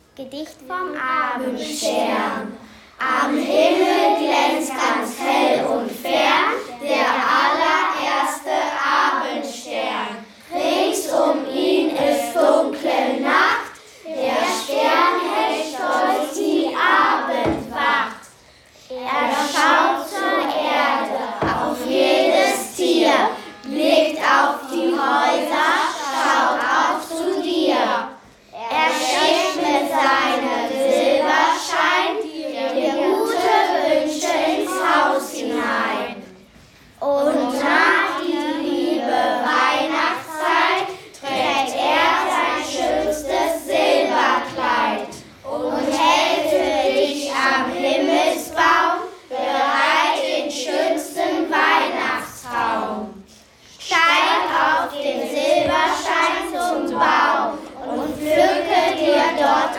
Gedicht vom Abendstern. Am Himmel glänzt ganz hell und fern der allererste Abendstern. Rings um ihn ist dunkle Nacht, der Stern hält stolz die Abendwacht. Er schaut zur Erde, auf jedes Tier, blickt auf die Häuser, schaut auf zu dir. Er schickt mit seinem Silberschein dir gute Wünsche ins Haus hinein. Und nach die liebe Weihnachtszeit trägt er sein schönstes Silberkleid und hält für dich am Himmelsbaum bereit den schönsten Weihnachtstraum. Steig auf den Silberschein zum Baum und pflücke dir dort